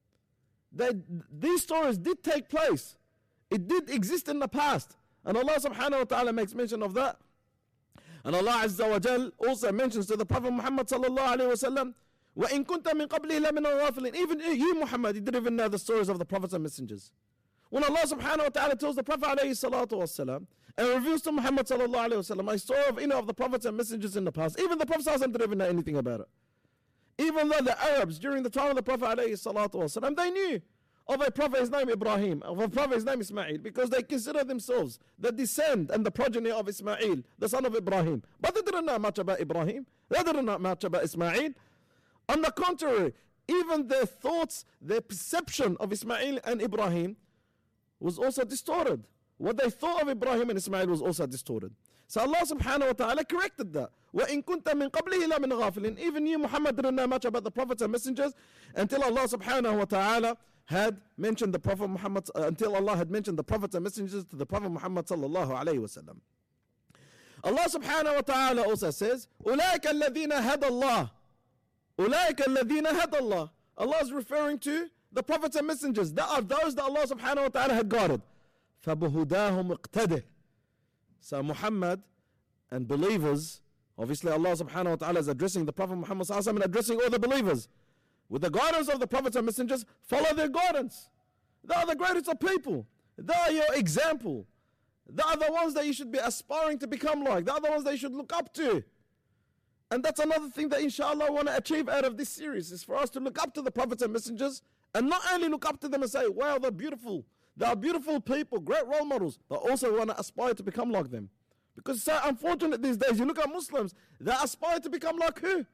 S2: These stories did take place. It did exist in the past. And Allah subhanahu wa ta'ala makes mention of that. And Allah Azza wa Jal also mentions to the Prophet Muhammad sallallahu alayhi wa sallam, وَإِن كُنْتَ مِن قَبْلِهِ لَمِنَ الْغَافِلِينَ. Even you, Muhammad, you didn't even know the stories of the prophets and messengers. When Allah subhanahu wa ta'ala tells the Prophet alayhi salatu wasalam and reveals to Muhammad sallallahu alayhi wa sallam a story of any of the prophets and messengers in the past, even the Prophet sallallahu didn't even know anything about it. Even though the Arabs during the time of the Prophet alayhi salatu wasalam, they knew of a prophet, his name Ibrahim, of a prophet, his name Ismail, because they consider themselves the descent and the progeny of Ismail, the son of Ibrahim. But they didn't know much about Ibrahim. They didn't know much about Ismail. On the contrary, even their thoughts, their perception of Ismail and Ibrahim was also distorted. What they thought of Ibrahim and Ismail was also distorted. So Allah subhanahu wa ta'ala corrected that. وَإِن كُنْتَ مِن قَبْلِهِ لَمِنَ غَافِلٍ. Even you, Muhammad, didn't know much about the prophets and messengers until Allah subhanahu wa ta'ala had mentioned the Prophet Muhammad, until Allah had mentioned the prophets and messengers to the Prophet Muhammad sallallahu alayhi wa sallam. Allah subhanahu wa ta'ala also says, أُولَٰئِكَ الَّذِينَ هَدَى اللَّهِ. أُولَٰئِكَ الَّذِينَ هَدَى اللَّهِ. Allah is referring to the prophets and messengers. That are those that Allah subhanahu wa ta'ala had guided. فَبُهُدَاهُمْ اقْتَدِهِ. So Muhammad and believers, obviously Allah subhanahu wa ta'ala is addressing the Prophet Muhammad sallallahu alayhi wa sallam and addressing all the believers. With the guidance of the prophets and messengers, follow their guidance. They are the greatest of people. They are your example. They are the ones that you should be aspiring to become like. They are the ones that you should look up to. And that's another thing that inshallah I want to achieve out of this series, is for us to look up to the prophets and messengers, and not only look up to them and say, wow, they're beautiful. They are beautiful people, great role models, but also want to aspire to become like them. Because it's so unfortunate these days, you look at Muslims, they aspire to become like who?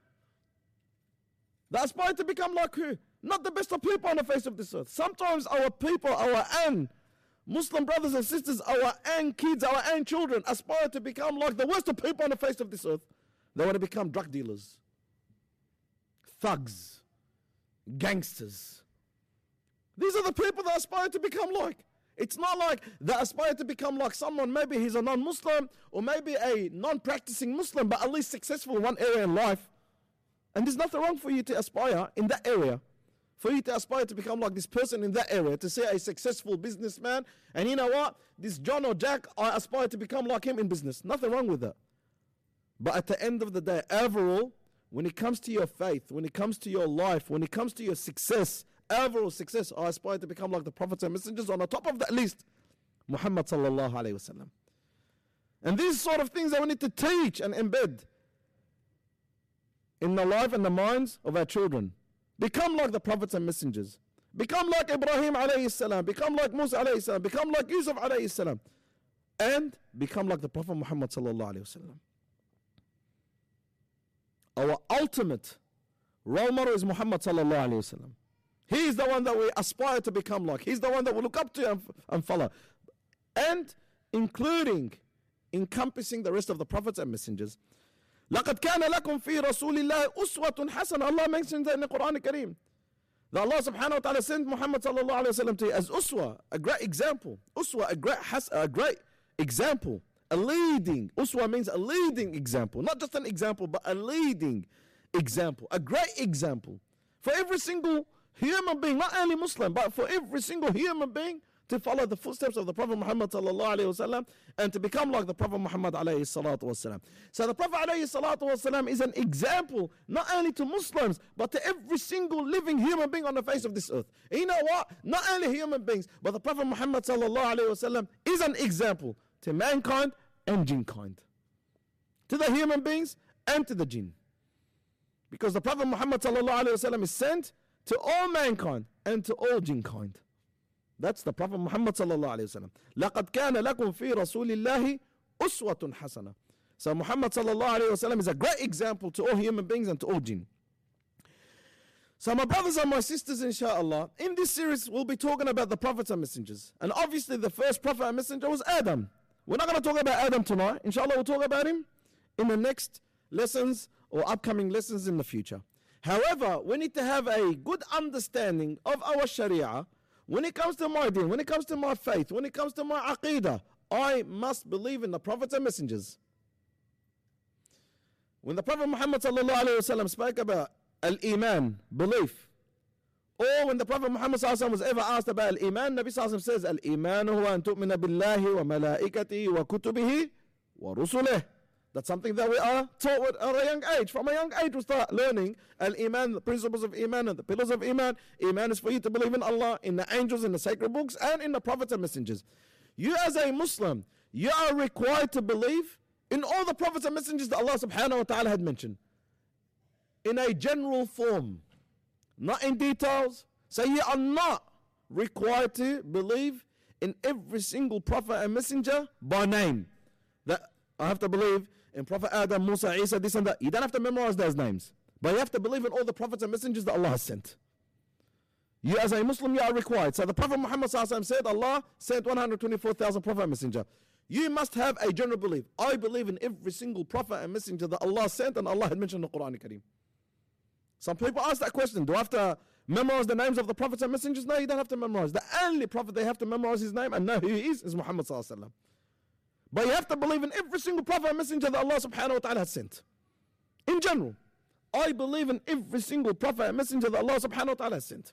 S2: They aspire to become like who? Not the best of people on the face of this earth. Sometimes our people, our own Muslim brothers and sisters, our own kids, our own children aspire to become like the worst of people on the face of this earth. They want to become drug dealers, thugs, gangsters. These are the people that aspire to become like. It's not like they aspire to become like someone, maybe he's a non-Muslim or maybe a non-practicing Muslim, but at least successful in one area in life. And there's nothing wrong for you to aspire in that area. For you to aspire to become like this person in that area, to say a successful businessman. And you know what? This John or Jack, I aspire to become like him in business. Nothing wrong with that. But at the end of the day, overall, when it comes to your faith, when it comes to your life, when it comes to your success, overall success, I aspire to become like the prophets and messengers. On the top of that list, Muhammad sallallahu alayhi wa sallam. And these sort of things that we need to teach and embed in the life and the minds of our children. Become like the prophets and messengers. Become like Ibrahim alayhi salam. Become like Musa alayhi salam. Become like Yusuf alayhi salam. And become like the Prophet Muhammad sallallahu alayhi wa sallam. Our ultimate role model is Muhammad sallallahu alayhi wa sallam. He is the one that we aspire to become like. He's the one that we look up to and follow. And including, encompassing the rest of the prophets and messengers. لَقَدْ كَانَ لَكُمْ فِي رَسُولِ اللَّهِ أُسْوَةٌ حَسَنَةٌ. Allah mentions that in the Quran Kareem. That Allah subhanahu wa ta'ala sent Muhammad sallallahu alayhi wa sallam to you as uswa, a great example. Uswa, a great example. A leading. Uswa means a leading example. Not just an example, but a leading example. A great example. For every single human being, not only Muslim, but for every single human being to follow the footsteps of the Prophet Muhammad sallallahu alayhi wasallam and to become like the Prophet Muhammad alayhi salatu wasallam. So the Prophet alayhi salatu wasallam is an example not only to Muslims but to every single living human being on the face of this earth. And you know what? Not only human beings, but the Prophet Muhammad sallallahu alayhi wasallam is an example to mankind and jinn kind. To the human beings and to the jinn. Because the Prophet Muhammad sallallahu alayhi wasallam is sent to all mankind and to all jinn kind. That's the Prophet Muhammad sallallahu alayhi wa sallam. لَقَدْ كَانَ لَكُمْ فِي رَسُولِ اللَّهِ أُسْوَةٌ حَسَنَةٌ. So Muhammad sallallahu alayhi wa sallam is a great example to all human beings and to all jinn. So my brothers and my sisters, inshallah, in this series we'll be talking about the prophets and messengers. And obviously the first prophet and messenger was Adam. We're not going to talk about Adam tonight. Inshallah we'll talk about him in the next lessons or upcoming lessons in the future. However, we need to have a good understanding of our Sharia. When it comes to my deen, when it comes to my faith, when it comes to my aqidah, I must believe in the prophets and messengers. When the Prophet Muhammad sallallahu alayhi wa sallam spoke about al-iman, belief, or when the Prophet Muhammad sallallahu alayhi wa sallam was ever asked about al-iman, Nabi sallallahu alayhi wa sallam says, al-iman huwa an tu'mina billahi wa malaikatihi wa kutubihi wa rusulih. That's something that we are taught at a young age. From a young age, we start learning Al-Iman, the principles of Iman and the pillars of Iman. Iman is for you to believe in Allah, in the angels, in the sacred books, and in the prophets and messengers. You as a Muslim, you are required to believe in all the prophets and messengers that Allah subhanahu wa ta'ala had mentioned. In a general form, not in details. So you are not required to believe in every single prophet and messenger by name. That I have to believe in Prophet Adam, Musa, Isa, this and that. You don't have to memorize those names. But you have to believe in all the prophets and messengers that Allah has sent. You as a Muslim, you are required. So the Prophet Muhammad said Allah sent 124,000 prophet and messenger. You must have a general belief. I believe in every single prophet and messenger that Allah sent and Allah had mentioned in the Quran Kareem. Some people ask that question. Do I have to memorize the names of the prophets and messengers? No, you don't have to memorize. The only prophet they have to memorize his name and know who he is Muhammad sallallahu alaihi wasallam. But you have to believe in every single prophet and messenger that Allah subhanahu wa ta'ala has sent. In general, I believe in every single prophet and messenger that Allah subhanahu wa ta'ala has sent.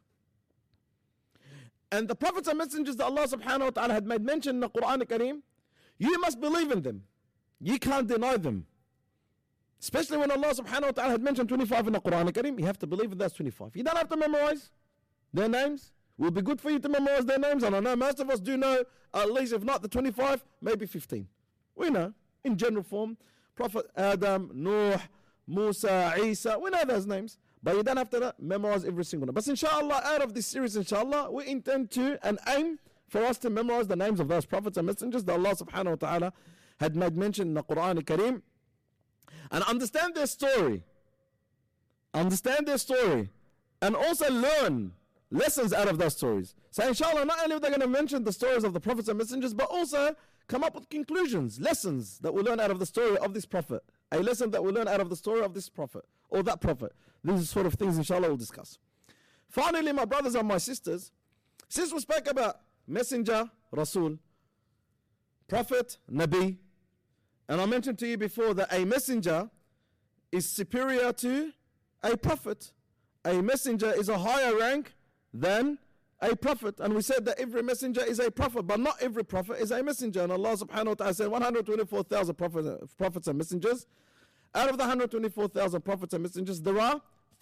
S2: And the prophets and messengers that Allah subhanahu wa ta'ala had made mention in the Quran Kareem, you must believe in them. You can't deny them. Especially when Allah subhanahu wa ta'ala had mentioned 25 in the Quran Kareem, you have to believe in those 25. You don't have to memorize their names. It will be good for you to memorize their names. And I know most of us do know, at least if not the 25, maybe 15. We know, in general form, Prophet Adam, Nuh, Musa, Isa, we know those names. But you don't have to memorize every single name. But inshallah, out of this series, inshallah, we intend to and aim for us to memorize the names of those prophets and messengers that Allah subhanahu wa ta'ala had made mention in the Quran Kareem. And understand their story. Understand their story. And also learn lessons out of those stories. So inshallah, not only are they going to mention the stories of the prophets and messengers, but also come up with conclusions, lessons that we learn out of the story of this prophet. A lesson that we learn out of the story of this prophet or that prophet. These sort of things inshallah we'll discuss. Finally, my brothers and my sisters, since we spoke about messenger, Rasul, prophet, Nabi, and I mentioned to you before that a messenger is superior to a prophet. A messenger is a higher rank than a prophet. And we said that every messenger is a prophet, but not every prophet is a messenger. And Allah subhanahu wa ta'ala said 124,000 prophets and messengers. Out of the 124,000 prophets and messengers, there are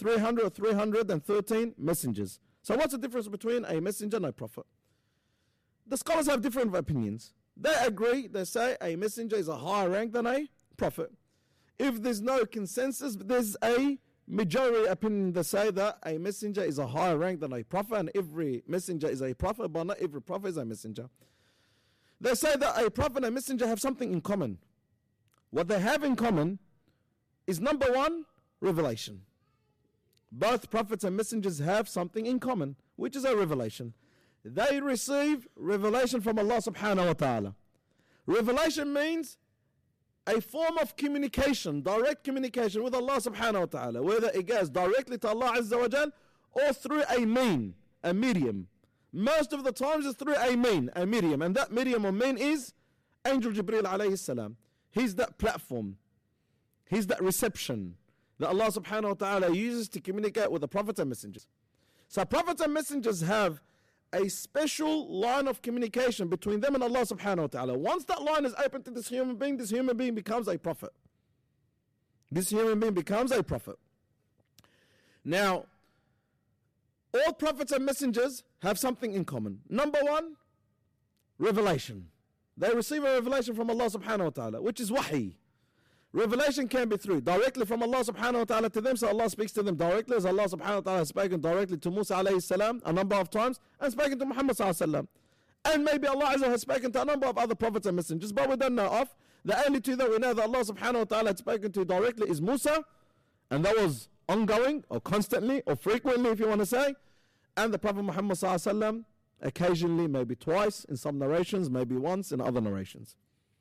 S2: 313 messengers. So what's the difference between a messenger and a prophet? The scholars have different opinions. They agree, they say a messenger is a higher rank than a prophet. If there's no consensus, there's a majority opinion that say that a messenger is a higher rank than a prophet, and every messenger is a prophet, but not every prophet is a messenger. They say that a prophet and a messenger have something in common. What they have in common is, number one, revelation. Both prophets and messengers have something in common, which is a revelation. They receive revelation from Allah subhanahu wa ta'ala. Revelation means a form of communication, direct communication with Allah subhanahu wa ta'ala, whether it goes directly to Allah azza wa jal or through a mean, a medium. Most of the times it's through a medium, and that medium or mean is Angel Jibreel alayhi salam. He's that platform, he's that reception that Allah subhanahu wa ta'ala uses to communicate with the prophets and messengers. So prophets and messengers have a special line of communication between them and Allah subhanahu wa ta'ala. Once that line is open to this human being becomes a prophet. This human being becomes a prophet. Now, all prophets and messengers have something in common. Number one, revelation. They receive a revelation from Allah subhanahu wa ta'ala, which is wahi. Revelation can be through directly from Allah subhanahu wa ta'ala to them, so Allah speaks to them directly, as Allah subhanahu wa ta'ala has spoken directly to Musa alayhi salam a number of times, and spoken to Muhammad sallallahu alayhi wa sallam. And maybe Allah has spoken to a number of other prophets and messengers, but we don't know of. The only two that we know that Allah subhanahu wa ta'ala had spoken to directly is Musa, and that was ongoing, or constantly, or frequently if you want to say, and the Prophet Muhammad sallallahu alayhi wa sallam, occasionally, maybe twice in some narrations, maybe once in other narrations.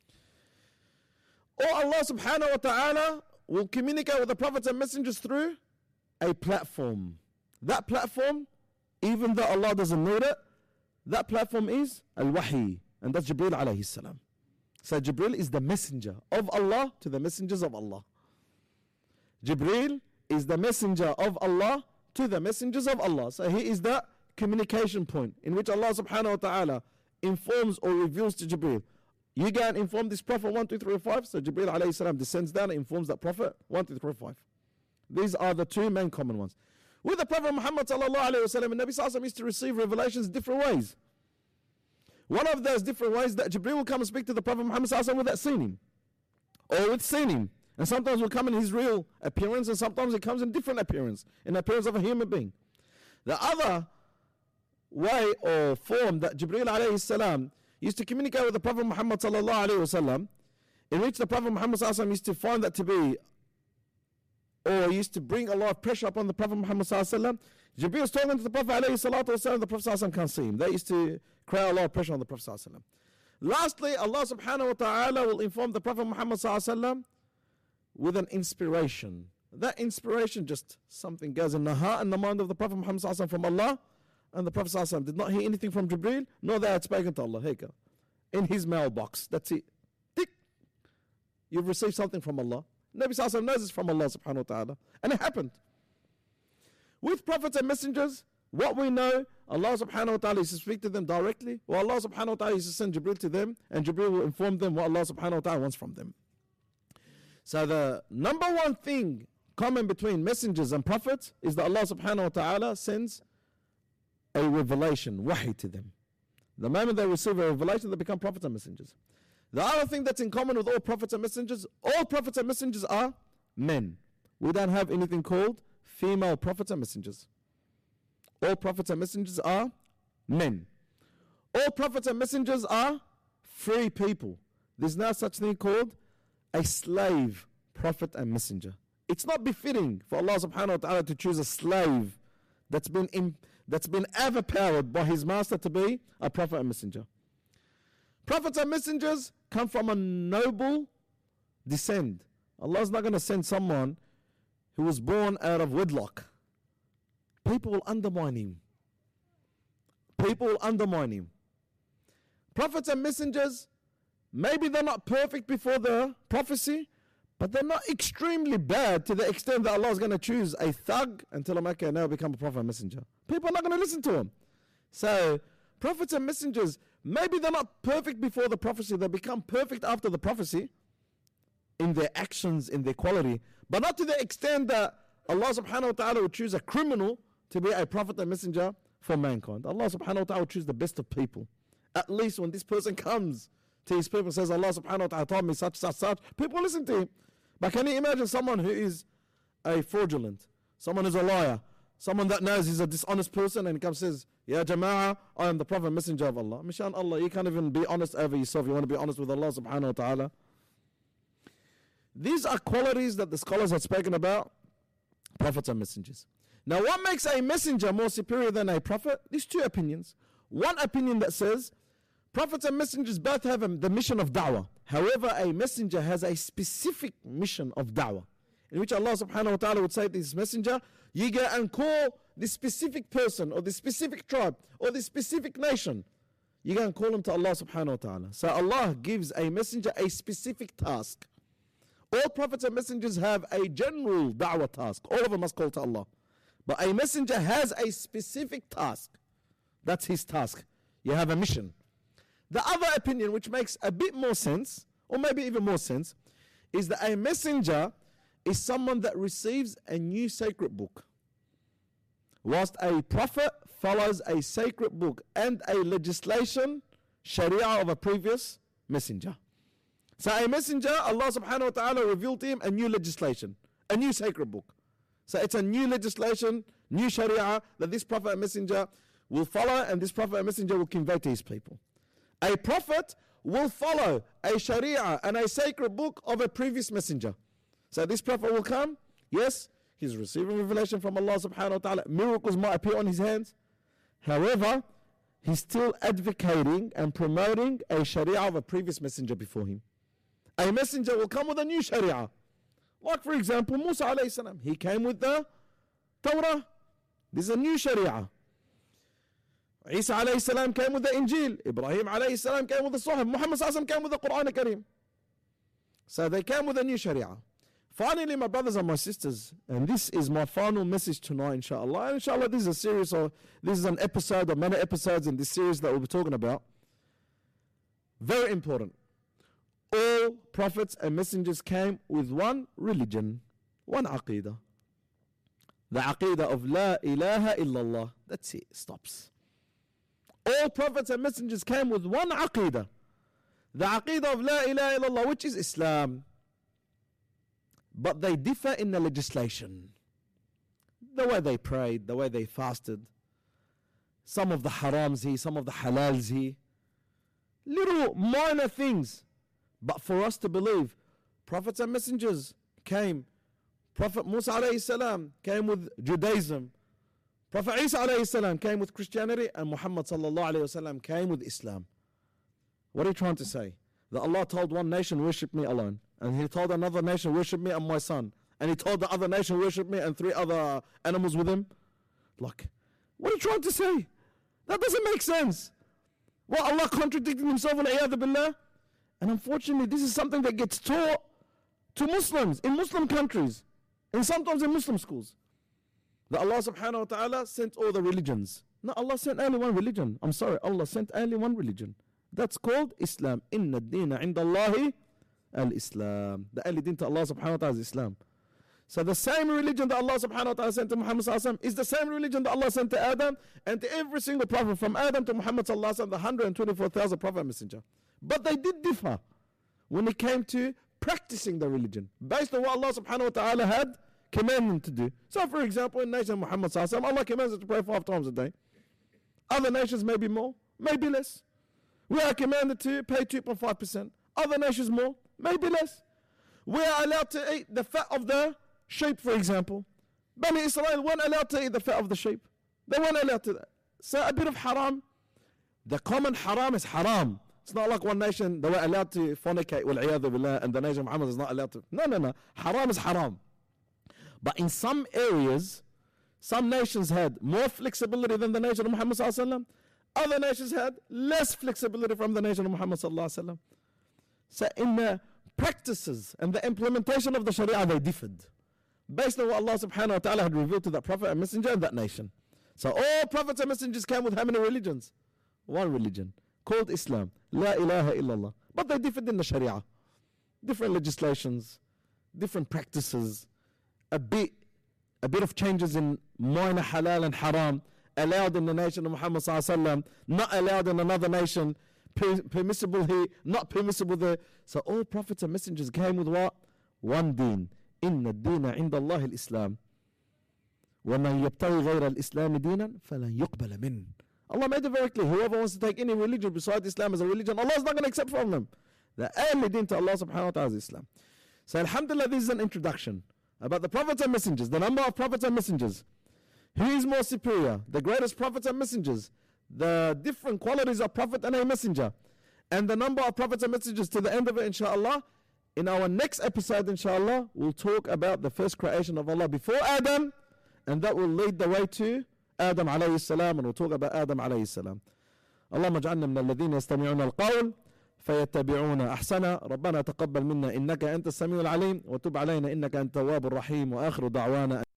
S2: Or Allah subhanahu wa ta'ala will communicate with the prophets and messengers through a platform. That platform, even though Allah doesn't know it, that platform is al-wahi, and that's Jibreel alayhi salam. So Jibreel is the messenger of Allah to the messengers of Allah. Jibreel is the messenger of Allah to the messengers of Allah. So he is the communication point in which Allah subhanahu wa ta'ala informs or reveals to Jibreel You go and inform this Prophet 1, 2, 3, 5. So Jibreel alayhi salam descends down and informs that Prophet 1, 2, 3, 5. These are the two main common ones. With the Prophet Muhammad sallallahu alayhi wa sallam, Nabi sallallahu alayhi wa sallam used to receive revelations different ways. One of those different ways that Jibreel will come and speak to the Prophet Muhammad sallallahu alayhi wa sallam without seeing him. Or with seeing him. And sometimes will come in his real appearance, and sometimes it comes in different appearance, in the appearance of a human being. The other way or form that Jibreel alayhi salam used to communicate with the Prophet Muhammad sallallahu alayhi wasallam, in which the Prophet Muhammad sallallahu alayhi wasallam used to find that to be, or used to bring a lot of pressure upon the Prophet Muhammad sallallahu alayhi wasallam. Jibreel was talking to the Prophet alayhi salatu wasallam, the Prophet sallallahu alayhi wasallam can't see him. They used to create a lot of pressure on the Prophet sallallahu alayhi wasallam. Lastly, Allah subhanahu wa ta'ala will inform the Prophet Muhammad sallallahu alayhi wasallam with an inspiration. That inspiration, just something goes in the heart and the mind of the Prophet Muhammad sallallahu alayhi wasallam from Allah. And the Prophet ﷺ did not hear anything from Jibreel, nor they had spoken to Allah. Here you go. In his mailbox. That's it. Tick. You've received something from Allah. Nabi ﷺ knows it's from Allah subhanahu wa ta'ala. And it happened. With prophets and messengers, what we know, Allah subhanahu wa ta'ala used to speak to them directly, or Allah subhanahu wa ta'ala used to send Jibreel to them, and Jibreel will inform them what Allah subhanahu wa ta'ala wants from them. So the number one thing common between messengers and prophets is that Allah subhanahu wa ta'ala sends a revelation, wahi, to them. The moment they receive a revelation, they become prophets and messengers. The other thing that's in common with all prophets and messengers, all prophets and messengers are men. We don't have anything called female prophets and messengers. All prophets and messengers are men. All prophets and messengers are free people. There's no such thing called a slave prophet and messenger. It's not befitting for Allah subhanahu wa ta'ala to choose a slave that's been overpowered by his master to be a prophet and messenger. Prophets and messengers come from a noble descent. Allah's not going to send someone who was born out of wedlock. People will undermine him. People will undermine him. Prophets and messengers, maybe they're not perfect before the prophecy, but they're not extremely bad to the extent that Allah is going to choose a thug and tell him, okay, now become a prophet and messenger. People are not going to listen to him. So, prophets and messengers, maybe they're not perfect before the prophecy, they become perfect after the prophecy in their actions, in their quality, but not to the extent that Allah subhanahu wa ta'ala would choose a criminal to be a prophet and messenger for mankind. Allah subhanahu wa ta'ala would choose the best of people. At least when this person comes to his people and says, Allah subhanahu wa ta'ala told me such, people listen to him. But can you imagine someone who is a fraudulent, someone who's a liar, someone that knows he's a dishonest person and comes and says, Ya Jama'ah, I am the prophet and messenger of Allah. Mishan Allah, you can't even be honest over yourself. You want to be honest with Allah subhanahu wa ta'ala. These are qualities that the scholars have spoken about, prophets and messengers. Now what makes a messenger more superior than a prophet? There's two opinions. One opinion that says, prophets and messengers both have the mission of da'wah. However, a messenger has a specific mission of da'wah, in which Allah subhanahu wa ta'ala would say to this messenger, you go and call this specific person, or this specific tribe, or this specific nation. You go and call them to Allah subhanahu wa ta'ala. So Allah gives a messenger a specific task. All prophets and messengers have a general da'wah task. All of them must call to Allah. But a messenger has a specific task. That's his task. You have a mission. The other opinion, which makes a bit more sense, or maybe even more sense, is that a messenger is someone that receives a new sacred book, whilst a prophet follows a sacred book and a legislation, sharia, of a previous messenger. So a messenger, Allah subhanahu wa ta'ala revealed to him a new legislation, a new sacred book. So it's a new legislation, new sharia that this prophet and messenger will follow, and this prophet and messenger will convey to his people. A prophet will follow a sharia and a sacred book of a previous messenger. So this prophet will come, yes, he's receiving revelation from Allah subhanahu wa ta'ala, miracles might appear on his hands. However, he's still advocating and promoting a sharia of a previous messenger before him. A messenger will come with a new sharia. Like for example, Musa alayhi salam, he came with the Torah. This is a new sharia. Isa alayhi salam came with the Injil. Ibrahim alayhi salam came with the Suhuf. Muhammad sallallahu alayhi wa sallam came with the Quran al-Kareem. So they came with a new sharia. Finally, my brothers and my sisters, and this is my final message tonight, inshallah. And inshallah, this is a series, or this is an episode, or many episodes in this series that we'll be talking about. Very important. all prophets and messengers came with one religion, one aqidah. The aqidah of La ilaha illallah. That's it, stops. All prophets and messengers came with one aqidah. The aqidah of La ilaha illallah, which is Islam. But they differ in the legislation. The way they prayed, the way they fasted. Some of the harams here, some of the halals here. Little minor things. But for us to believe, prophets and messengers came. Prophet Musa alayhi salam came with Judaism. Prophet Isa alayhi salam came with Christianity, and Muhammad sallallahu alayhi wasallam came with Islam. What are you trying to say? That Allah told one nation, worship me alone. And He told another nation, worship me and my son. And He told the other nation, worship me and 3 other animals with Him. Like, what are you trying to say? That doesn't make sense. Well, Allah contradicting Himself, al-iyadhu billah. And unfortunately, this is something that gets taught to Muslims in Muslim countries. And sometimes in Muslim schools. That Allah subhanahu wa ta'ala sent all the religions. No, Allah sent only one religion. I'm sorry, Allah sent only one religion. That's called Islam. Inna ad-deena inda Allahi al-Islam. The only deen to Allah subhanahu wa ta'ala is Islam. So the same religion that Allah subhanahu wa ta'ala sent to Muhammad sallallahu alaihi wasallam is the same religion that Allah sent to Adam and to every single prophet from Adam to Muhammad sallallahu alaihi wasallam, the 124,000 prophet and messenger. But they did differ when it came to practicing the religion based on what Allah subhanahu wa ta'ala had commanded them to do. So for example, in the nation of Muhammad sallallahu alaihi wasallam, Allah commands us to pray 5 times a day. Other nations maybe more, maybe less. We are commanded to pay 2.5%. Other nations more, maybe less. We are allowed to eat the fat of the sheep, for example. Bani Israel weren't allowed to eat the fat of the sheep. They weren't allowed to. So a bit of haram. The common haram is haram. It's not like one nation, they were allowed to fornicate, wal-iyadhu billah, and the nation of Muhammad is not allowed to. No. Haram is haram. But in some areas, some nations had more flexibility than the nation of Muhammad sallallahu alaihi wasallam. Other nations had less flexibility from the nation of Muhammad sallallahu alaihi wasallam. So in the practices and the implementation of the Sharia, they differed. Based on what Allah subhanahu wa ta'ala had revealed to that prophet and messenger in that nation. So all prophets and messengers came with how many religions? One religion, called Islam. La ilaha illallah. But they differed in the Sharia. Different legislations, different practices, a bit of changes in minor halal and haram, allowed in the nation of Muhammad sallallahu alaihi wasallam, not allowed in another nation, permissible here, not permissible there. So all prophets and messengers came with what? One deen. Inna ad-deena inda Allah al-Islam. وَمَنْ يَبْتَغِي غَيْرَ الْإِسْلَامِ دِينًا فَلَنْ يُقْبَلَ مِنْهُ. Allah made it very clear. Whoever wants to take any religion besides Islam as a religion, Allah is not going to accept from them. The only deen to Allah subhanahu wa ta'ala is Islam. So alhamdulillah, this is an introduction about the prophets and messengers, the number of prophets and messengers. Who is more superior? The greatest prophets and messengers. The different qualities of prophet and a messenger. And the number of prophets and messengers to the end of it, inshallah. In our next episode, inshallah, we'll talk about the first creation of Allah before Adam. And that will lead the way to Adam alayhi salam. And we'll talk about Adam alayhi salam. اللهم اجعلنا من الذين يستمعون القول فيتبعون أحسنه. ربنا تقبل منا إنك أنت السميع العليم وتب علينا إنك أنت التواب الرحيم وآخر دعوانا